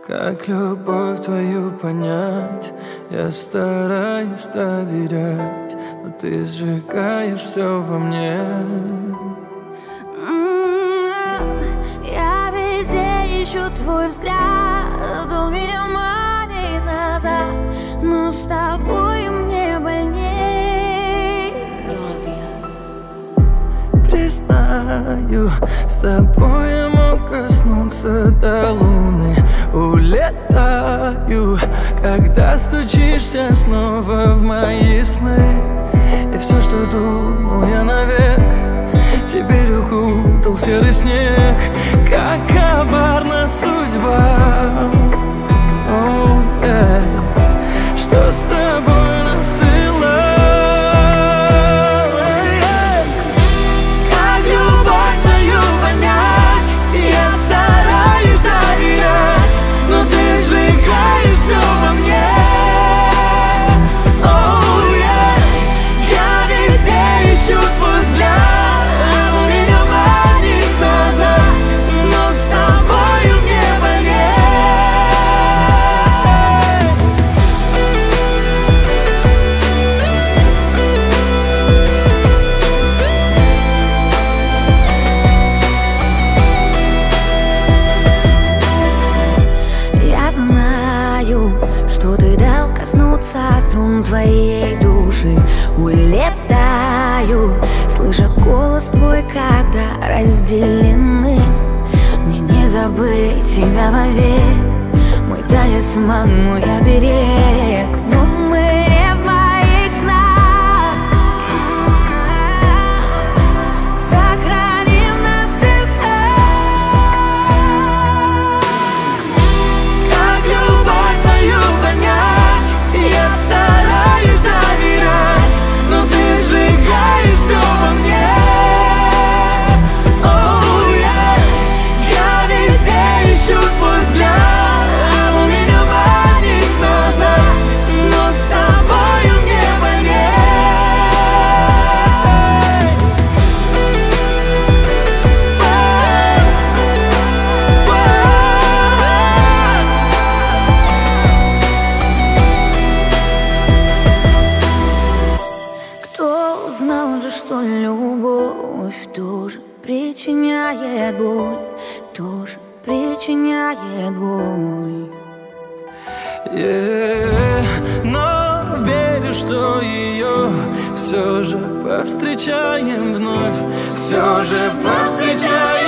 Как любовь твою понять? Я стараюсь доверять, но ты сжигаешь все во мне. Я везде ищу твой взгляд, он меня манит назад, но с тобой мне больней. Признаю, с тобой я мог коснуться до луны. Улетаю, когда стучишься снова в мои сны. И все, что думал я навек, теперь укутал серый снег. Как коварна судьба, что с тобой насыла. Как любовь твою понять? Я стараюсь доверять, но ты сжигаешь все во мне. Я везде ищу твой взгляд, он меня манит назад, но с тобою мне больней. Я знаю, что ты дал коснуться струн твоей души. Улетаю, слыша голос твой, когда разделены. Мне не забыть тебя вовек, мой талисман, мой оберег. Но мы не в моих снах, сохраним на сердце. Как любовь твою понять? Я стараюсь доверять, но ты сжигаешь все во мне. Я везде ищу твой взгляд, он меня манит назад, но с тобою мне больней. Кто знал же, что любовь тоже причиняет боль, тоже причиняет боль. Но верю, что ее все же повстречаем вновь, все же повстречаем.